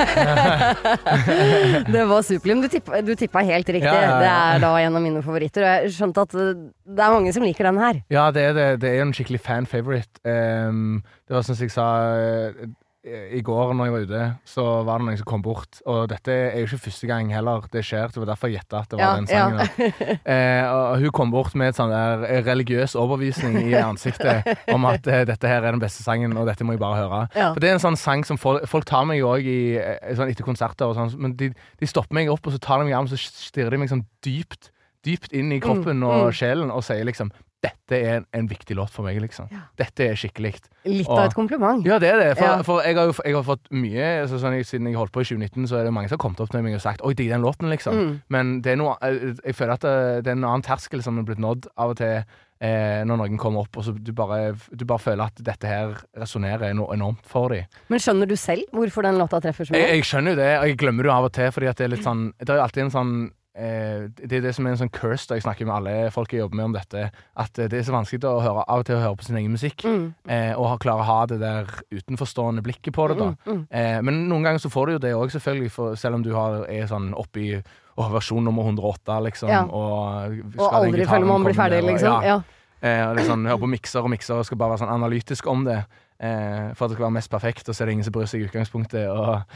Det var Superlim. Du tippa, du tippa helt riktig. Ja, ja, ja. Det er da en av mine favoritter. Og jeg skjønte at det er mange som liker den her. Ja, det er det. Det er jo en skikkelig fan-favorite. Um, det var som jeg sa uh, i går når jeg var ute, så var det noen som kom bort. Og dette er jo ikke første gang heller det skjer. Det var derfor jeg gjettet at det var Ja, den sangen. ja. uh, og hun kom bort med et sånn der religiøs overbevisning i ansiktet om at uh, dette her er den beste sangen, og dette må jeg bare høre. Ja. For det er en sånn sang som folk, folk tar meg jo også i, uh, sånn etter konserter og sånn, men de, de stopper meg opp, og så tar de meg arm, så stirrer de meg sånn dypt, dypt inn i kroppen Mm, og mm. sjelen, og sier liksom, dette er en, en viktig låt for meg, liksom. Ja. Dette er skikkelig. Litt Og- av et kompliment. Ja, det er det. For, Ja. for jeg, har jo, jeg har fått mye altså, sånn, jeg, siden jeg holdt på i tjue nitten, så er det mange som har kommet opp til meg og sagt oi, digg den låten, liksom. Mm. Men det er noe, jeg føler at det, det er en annen terskel som er blitt nådd av og til eh, når noen kommer opp, og så du bare, du bare føler at dette her resonerer noe enormt for dem. Men skjønner du selv hvorfor den låta treffer så Jeg, mye? jeg skjønner jo det, og jeg glemmer det jo av og til, fordi at det er litt sånn, det er jo alltid en sånn Eh, det er det som er en sånn curse da jeg snakker med alle folk jeg jobber med om dette, at eh, det er så vanskelig å høre, av og til å høre på sin egen musikk Mm. eh, og ha, klare å ha det der utenforstående blikket på det da. Mm, mm. Eh, men noen ganger så får du jo det også selvfølgelig, for selv om du har, er sånn oppe i oh, versjon nummer hundre og åtte liksom, Ja. og, Og aldri føler man blir ferdig, liksom. ja. Ja. Eh, og det er sånn, høre på mikser og mikser og skal bare være sånn analytisk om det eh, for at det skal være mest perfekt, og så er det ingen som bryr seg i utgangspunktet og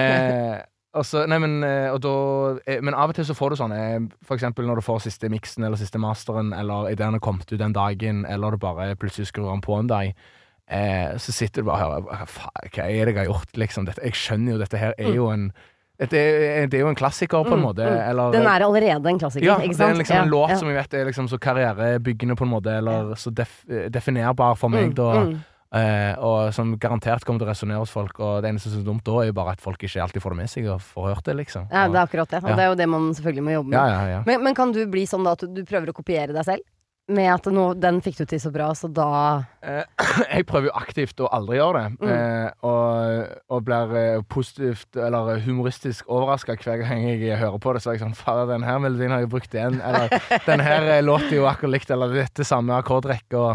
eh, Og så, nei, men, eh, og da, eh, men av og til så får du sånn eh, for eksempel når du får siste mixen eller siste masteren, eller ideen har kommet ut den dagen, eller du bare plutselig skrur den på en dag, eh, så sitter du bare og hører hva, faen, hva er det jeg har gjort, liksom. Dette, jeg skjønner jo, dette her er jo en dette er, det er jo en klassiker på en måte, eller, Den er allerede en klassiker, ja, ikke det er sant? liksom en Ja, låt ja. som jeg vet er liksom så karrierebyggende på en måte, eller så def, definerbar for meg Mm, da, mm. Eh, og som garantert kommer til å resonere hos folk, og det eneste som er dumt da er jo bare at folk ikke alltid får det med seg og får hørt det, liksom. Ja, det er Og- akkurat det. Og Ja. det er jo det man selvfølgelig må jobbe med. ja, ja, ja. Men, men kan du bli sånn da at du prøver å kopiere deg selv? Med at nå, den fikk du til så bra, så da Eh, jeg prøver jo aktivt å aldri gjøre det, Mm. eh, og, og blir eh, positivt eller humoristisk overrasket hver gang jeg hører på det, så er jeg sånn, fader, den her melodien har jeg brukt igjen, eller den her eh, låter jo akkurat likt, eller dette samme akkordrekke, og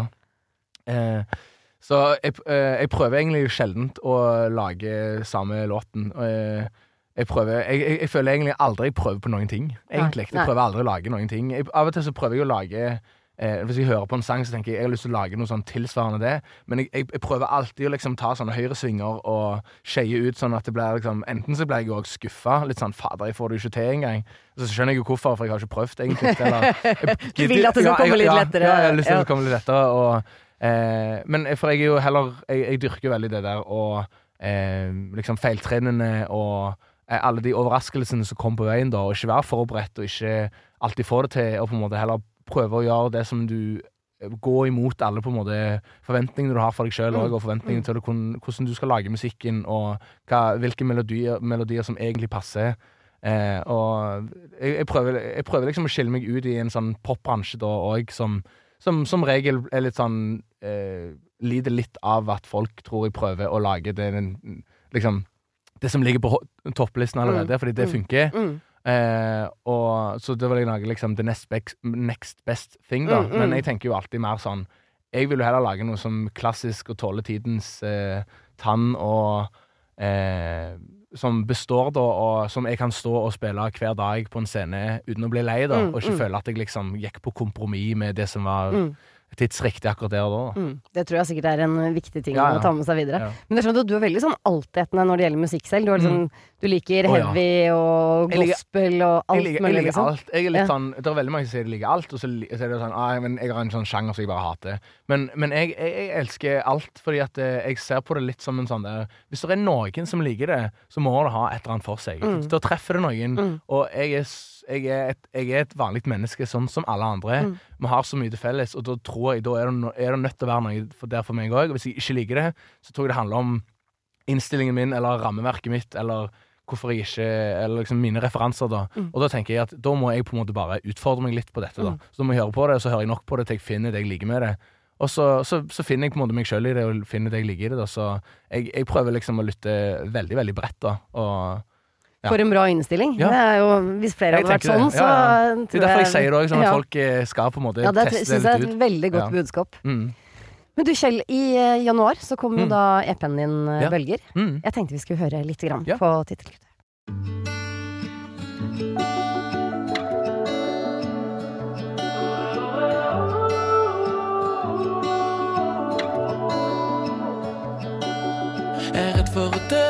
eh, så jeg, eh, jeg prøver egentlig sjeldent å lage samme låten, og jeg, jeg prøver, jeg, jeg, jeg føler egentlig aldri jeg prøver på noen ting, egentlig. Nei. Jeg prøver aldri å lage noen ting. Jeg, av og til så prøver jeg å lage Eh, hvis jeg hører på en sang, så tenker jeg jeg har lyst til å lage noe sånn tilsvarende det, men jeg, jeg, jeg prøver alltid å liksom ta sånne høyresvinger og skeie ut sånn at det blir liksom, enten så blir jeg jo også skuffa, litt sånn, fader, jeg får det jo ikke til engang, så skjønner jeg jo hvorfor, for jeg har ikke prøvd egentlig, eller, jeg, Du vil at det skal ja, komme jeg, litt ja, lettere. Ja, jeg har lyst til at Ja. det skal komme litt lettere, og Eh, men for jeg er jo heller Jeg, jeg dyrker veldig det der og eh, liksom feiltrenende og eh, alle de overraskelsene som kommer på veien da, og ikke være forberedt og ikke alltid få det til, og på en måte heller prøve å gjøre det som du gå imot alle på en måte forventningene du har for deg selv mm. og forventningene mm. til hvordan du skal lage musikken og hva, hvilke melodier, melodier som egentlig passer eh, og jeg, jeg, prøver, jeg prøver liksom å skille meg ut i en sånn popbransje da og som, som, som regel er litt sånn eh, lider litt av at folk tror jeg prøver å lage det, liksom, det som ligger på topplisten allerede mm. fordi det funker mm. Eh, og så det var jeg lage liksom the next best, next best thing da, mm, mm. men jeg tenker jo alltid mer sånn, jeg vil jo heller lage noe som klassisk og tåler tidens eh, tann og eh, som består da, og som jeg kan stå og spille hver dag på en scene uten å bli lei da, mm, og ikke mm. føle at jeg liksom gikk på kompromiss med det som var mm. tidsriktig akkurat der og da. Mm. Det tror jeg sikkert er en viktig ting ja, ja. Å ta med seg videre. Ja. Men det er sånn at du er veldig sånn altetende når det gjelder musikk selv. Du, er liksom, mm. du liker heavy oh, ja. Og gospel og alt jeg liker, mulig. Jeg liker liksom. alt. Jeg er litt ja. sånn, det er veldig mange som sier de liker alt, og så, så er det sånn, ah, men jeg har en sånn sjanger som jeg bare hater. Men, men jeg, jeg, jeg elsker alt, fordi at jeg ser på det litt som en sånn der, hvis det er noen som liker det, så må det ha et eller annet for seg. Mm. Da treffer det noen, mm. og jeg er Jeg er, et, jeg er et vanlig menneske, sånn som alle andre. Mm. Vi har så mye til felles, og da tror jeg, da er det, no, er det nødt til å være noe for der for meg også. Hvis jeg ikke liker det, så tror jeg det handler om innstillingen min, eller rammeverket mitt, eller hvorfor jeg ikke, eller liksom mine referanser da. Mm. Og da tenker jeg at da må jeg på en måte bare utfordre meg litt på dette da. Mm. Så da må jeg høre på det, og så hører jeg nok på det til jeg finner det jeg liker med det. Og så, så, så finner jeg på en måte meg selv i det, og finner det jeg liker i det da. Så jeg, jeg prøver liksom å lytte veldig, veldig bredt da, og ja. For en bra innstilling. Ja. Det er jo, hvis flere hadde vært sånn, så ja, ja. Det er derfor jeg sier det også, sånn at ja. Folk skal på en måte ja, det teste det litt ut. Ja, det synes jeg er et veldig godt ja. Budskap. Mm. Men du Kjell, i januar så kom jo mm. da E P-en din ja. Bølger. Mm. Jeg tenkte vi skulle høre litt grann ja. På titelkuttet. Jeg er redd for å dø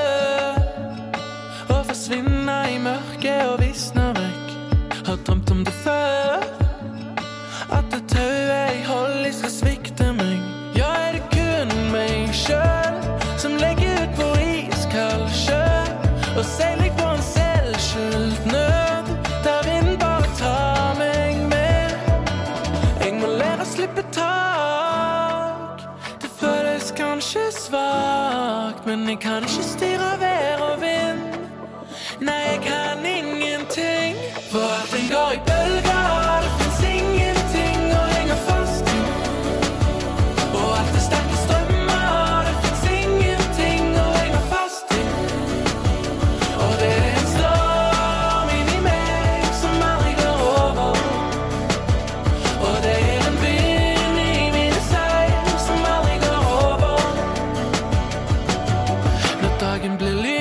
Svinne i mørket og visne vekk Har drømt om det før At det tauet jeg holder i skal svikte meg Ja, er det kun meg selv Som legger ut på iskald sjø Og seiler på en selvskyldt nød Der vinden bare tar meg med Jeg må lære å slippe tak Det føles kanskje svagt Men jeg kan ikke styre vær og vind Nei, jeg kan ingenting For at den går i bølger Det finnes ingenting å henge fast i Og alt det sterke strømmer Det finnes ingenting å henge fast i Og det er en storm inni meg Som aldri går over Og det er en vind i mine seil Som aldri går over Når dagen blir lys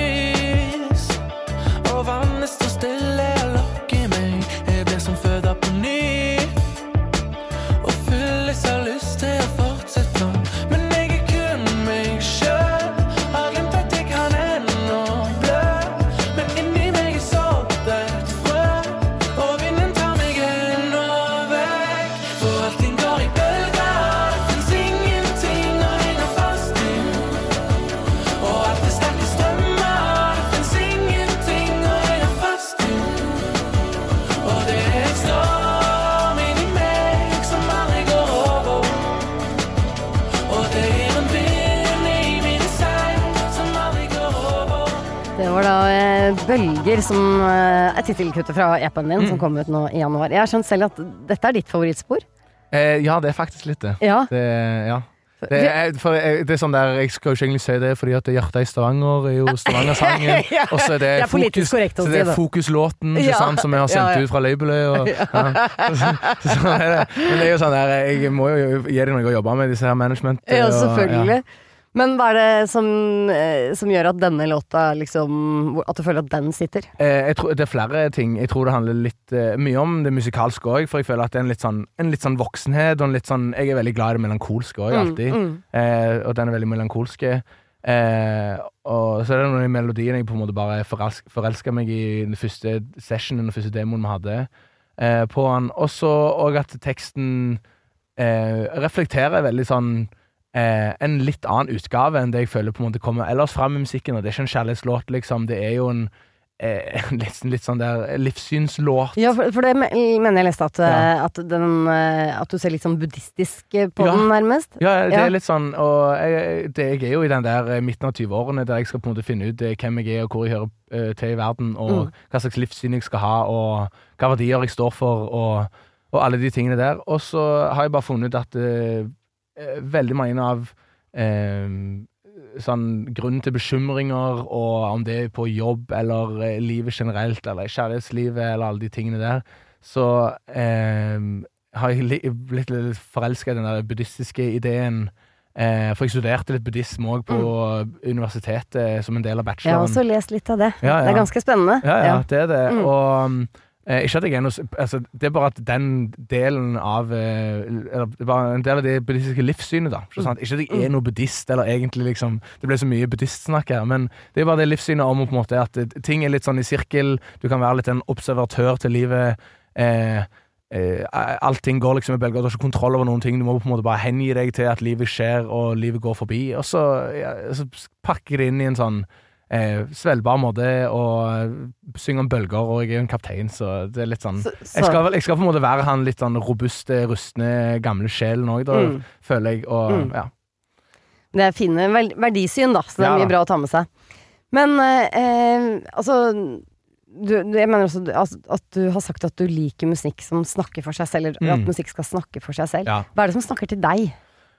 Vannet står stille og lokker meg Jeg blir som født på ny Og fylles av lyst til å fortsette Men jeg er kun meg selv Har glemt at jeg kan ennå blø Men inni meg er sådd et frø Og vinden tar meg ennå vekk For allting går i bølger Det finnes ingenting å henge fast i Og alt det sterke strømmer Det finnes ingenting Og det er en storm inni meg Som aldri går over Og det er en vind i mine seil Som aldri går over Det var da eh, Bølger som eh, er titelkuttet fra E P-en din mm. Som kom ut nå i januar. Jeg har skjønt selv at dette er ditt favorittspor eh, Ja, det er faktisk litt det, ja. det ja Det er, for det er sånn der, jeg skal jo ikke egentlig si det Fordi at Hjertet i Stavanger er jo Stavanger-sangen ja, Og så er det, det er fokus, korrekt å så det er si fokuslåten ja. sant, Som jeg har sendt ja, ja. ut fra labelet og, ja. Ja. Så, så, så er det. Men det er jo sånn der Jeg må jo gi deg noe å jobbe med Disse her management Ja, selvfølgelig og, ja. Men hva er det som, eh, som gjør at denne låta liksom, at du føler at den sitter? Eh, jeg tror, det er flere ting. Jeg tror det handler litt eh, mye om det musikalske også, for jeg føler at det er en litt sånn, en litt sånn voksenhet, og en litt sånn, jeg er veldig glad i det melankolske også, alltid. Mm, mm. Eh, og den er veldig melankolske. Eh, og så er det noen i melodien jeg på en måte bare forelsker, forelsker meg i den første sessionen, den første demoen vi hadde eh, på han. Og så og at teksten eh, reflekterer veldig sånn eh, en litt annen utgave enn det jeg føler på en måte kommer ellers frem i musikken, og det er ikke en kjærlighetslåt, liksom. Det er jo en Eh, litt, litt sånn der livssynslåt. Ja, for, for det mener jeg leste at, ja. at, den, at du ser litt sånn buddhistisk på ja. den nærmest. Ja, det ja. er litt sånn, og jeg, det, jeg er jo i den der midten av tyve-årene der jeg skal på en måte finne ut hvem jeg er og hvor jeg hører uh, til i verden, og mm. hva slags livssyn jeg skal ha, og hva verdier jeg står for, og, og alle de tingene der. Og så har jeg bare funnet ut at uh, veldig mange av uh, sånn grunn til bekymringer, og om det er på jobb eller eh, livet generelt, eller kjærlighetslivet, eller alle de tingene der, så eh, har jeg li- blitt litt forelsket i den der buddhistiske ideen. Eh, for jeg studerte litt buddhisme også på mm. universitetet som en del av bacheloren. Jeg har også lest litt av det. Ja, ja. Det er ganske spennende. Ja, ja, ja. det er det. Mm. Og Eh, ikke at jeg er noe, altså, det er bare at den delen av eh, eller, det er bare en del av det buddhistiske livssynet da, ikke sant? Ikke at jeg er noe buddhist, eller egentlig liksom, det ble så mye buddhistsnakk her, men det er bare det livssynet om på en måte at ting er litt sånn i sirkel, du kan være litt en observatør til livet, eh, eh, allting går liksom i bølger, du har ikke kontroll over noen ting, du må på en måte bare hengi deg til at livet skjer, og livet går forbi, og så, ja, så pakker det inn i en sånn Eh, svelgbar måte og synge om bølger, og jeg er jo en kaptein, så det er litt sånn så, så. Jeg, skal vel, jeg skal på en måte være han litt sånn robuste, rustne, gamle sjelen også, da, mm. føler jeg, og mm. ja. Det er fine verdisyn da, så det er ja, mye bra å ta med seg. Men eh, altså du, jeg mener også at du har sagt at du liker musikk som snakker for seg selv, eller mm. at musikk skal snakke for seg selv. Ja. Hva er det som snakker til deg?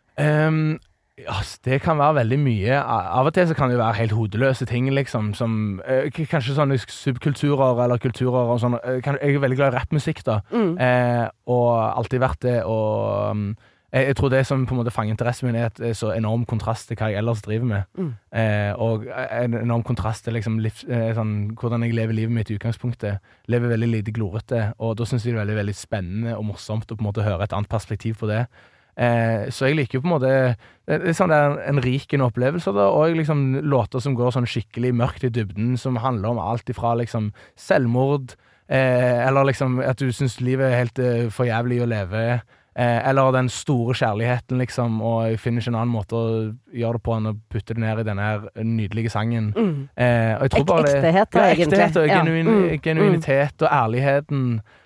Um, Ja, det kan være veldig mye. Av og til så kan det jo være helt hodeløse ting, liksom, som eh, kanskje sånne subkulturer eller kulturer og sånn. Jeg er veldig glad i rappmusikk, da, mm. eh, og alltid vært det, og um, jeg, jeg tror det som på en måte fanger interessen min er et så enorm kontrast til hva jeg ellers driver med, mm. eh, og en enorm kontrast til liksom, liv, eh, sånn, hvordan jeg lever livet mitt i utgangspunktet. Lever veldig lite glorete, og da synes jeg det er veldig, veldig spennende og morsomt å på en måte høre et annet perspektiv på det. Eh, så jeg liker jo på en måte det er sånn det er en, en riken opplevelse da, og liksom låter som går sånn skikkelig mørkt i dybden, som handler om alt ifra liksom selvmord, eh, eller liksom at du synes livet er helt eh, for jævlig å leve, eh, eller den store kjærligheten liksom, og jeg finner ikke en annen måte å gjøre det på enn å putte det ned i denne her nydelige sangen. Mm. Eh, og jeg tror Ek- bare det, ektehet da, ja, egentlig. Ektehet og ja. genuin, mm. genuinitet og ærligheten,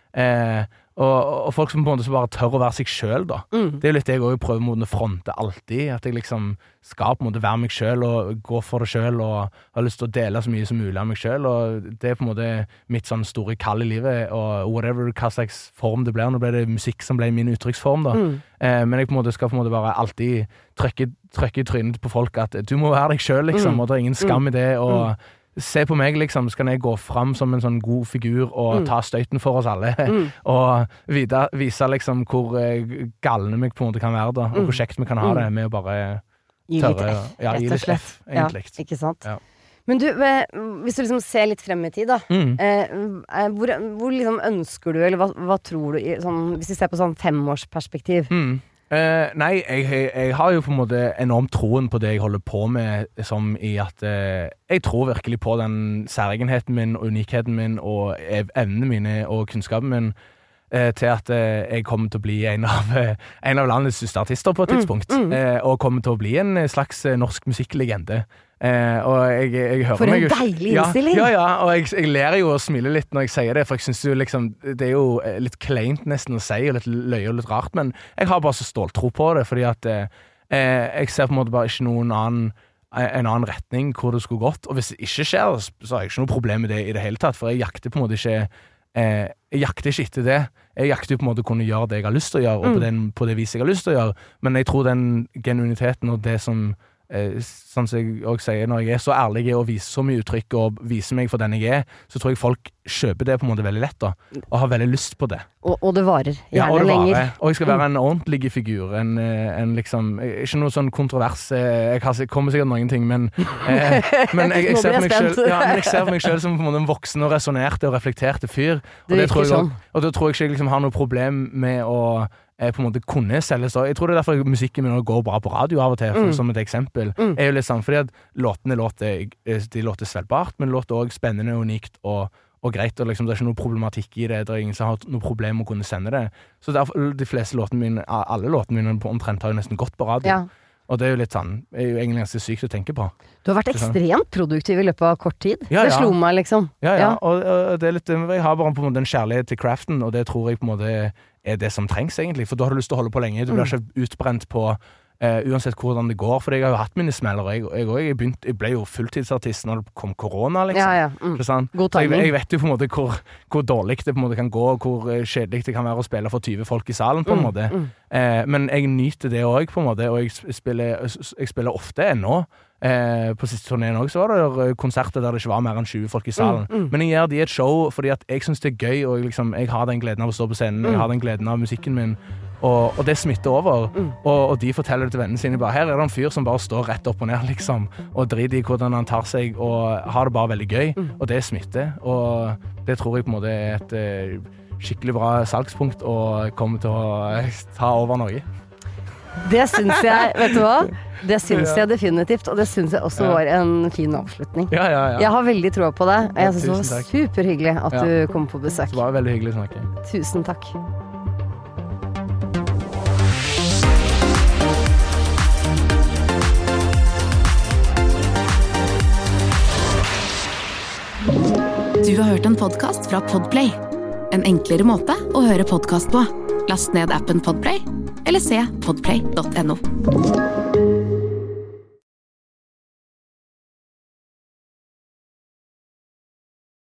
eh, Og, og folk som på en måte så bare tør å være seg selv da. Mm. Det er jo litt det jeg også prøver mot å fronte alltid, at jeg liksom skal på en måte være meg selv og gå for det selv og har lyst til å dele så mye som mulig av meg selv, og det er på en måte mitt sånn store kall i livet, og whatever, hva slags form det blir. Nå ble det musikk som ble min uttrykksform da. Mm. Eh, men jeg på en måte skal på en måte bare alltid trykke, trykke i trynet på folk at du må være deg selv liksom, mm. og det er ingen skam i det, og mm. se på meg, liksom, så kan jeg gå fram som en sånn god figur og mm. ta støyten for oss alle, mm. og vide, vise liksom hvor galne vi på en måte kan være da, og hvor kjekt vi kan ha det med å bare tørre, gi litt F, ja, gi litt F, egentlig. Ja, ikke sant? Ja. Men du, hvis du liksom ser litt frem i tid da, mm. eh, hvor, hvor liksom ønsker du, eller hva, hva tror du, sånn, hvis vi ser på sånn femårsperspektiv? Mm. Uh, nei, jeg, jeg, jeg har jo på en måte enormt troen på det jeg holder på med, som i at uh, jeg tror virkelig på den særegenheten min, og unikheten min, og evnene mine, og kunnskapen min, uh, til at uh, jeg kommer til å bli en av, uh, en av landets største artister på et tidspunkt, mm, mm. Uh, og kommer til å bli en slags uh, norsk musikklegende. Uh, og jeg, jeg hører for en meg, deilig innstilling! Ja, ja, ja, og jeg, jeg ler jo og smiler litt når jeg sier det, for jeg synes jo liksom, det er jo litt kleint nesten å si, og litt løye og litt rart, men jeg har bare så ståltro på det, fordi at uh, jeg ser på en måte bare ikke noen annen, en annen retning hvor det skulle gått, og hvis det ikke skjer, så har jeg ikke noe problem med det i det hele tatt, for jeg jakter på en måte ikke uh, jeg jakter ikke etter det, jeg jakter på en måte å kunne gjøre det jeg har lyst til å gjøre, og på, den, på det viset jeg har lyst til å gjøre, men jeg tror den genuiniteten og det som sånn som jeg også sier, når jeg er så ærlig og viser så mye uttrykk og viser meg for den jeg er, så tror jeg folk kjøper det på en måte veldig lett da, og har veldig lyst på det. Og, og det varer gjerne ja, og det lenger. Varer. Og jeg skal være en ordentlig figur, en, en liksom, ikke noe sånn kontrovers, jeg, har, jeg kommer sikkert noen ting, men, eh, men jeg, jeg, ser meg selv, ja, men jeg ser meg selv som på en måte en voksen og resonerte og reflekterte fyr, og det, det tror jeg, sånn. Og da tror jeg ikke jeg liksom har noe problem med å på en måte kunne selges. Jeg tror det er derfor musikken min går bra på radio av og til, for, mm. som et eksempel. Mm. er jo litt sånn, fordi at låtene låter, de låter svelgbart, men låter også spennende og unikt og, og greit, og liksom, det er ikke noe problematikk i det, det er ingen som har noe problem med å kunne sende det. Så derfor, de fleste låtene mine, alle låtene mine på omtrent har jo nesten gått på radio. Ja. Og det er jo litt sånn, det er jo egentlig ganske sykt å tenke på. Du har vært ekstremt produktiv i løpet av kort tid. Ja, det ja. slo meg liksom. Ja, ja, og, og det er litt, jeg har bare på en måte en kjærlighet til craften, og det tror jeg på en måte er det som trengs egentlig, for da har du lyst til å holde på lenge. Du blir ikke utbrent på uh, uansett hvordan det går, for jeg har jo hatt mine smeller, og jeg, jeg, jeg, begynt, jeg ble jo fulltidsartist når det kom korona, liksom. Ja, ja. Mm. God timing. Jeg, jeg vet jo på en måte hvor, hvor dårlig det på en måte kan gå, og hvor kjedelig det kan være å spille for tjue folk i salen, på en måte. Mm, mm. Uh, men jeg nyter det også, på en måte, og jeg spiller, jeg spiller ofte ennå. Eh, på siste turneen også var det konserter der det ikke var mer enn tjue folk i salen. Mm, mm. Men jeg gjør de et show fordi at jeg synes det er gøy, og jeg, liksom, jeg har den gleden av å stå på scenen, mm. jeg har den gleden av musikken min, og, og det smitter over. Mm. Og, og de forteller det til vennene sine bare, her er det en fyr som bare står rett opp og ned, liksom, og driter i hvordan han tar seg, og har det bare veldig gøy, mm. og det smitter. Og det tror jeg på en måte er et eh, skikkelig bra salgspunkt, og kommer til å ta over Norge. Det synes jeg, vet du hva? Det synes jeg definitivt, og det synes jeg også var en fin avslutning. Ja, ja, ja. Jeg har veldig tro på det, og jeg synes det var superhyggelig at ja. du kom på besøk. Det var veldig hyggelig å snakke. Tusen takk. Du har hørt en podcast fra Podplay. En enklere måte å høre podcast på. Last ned appen Podplay, eller se podplay punktum no.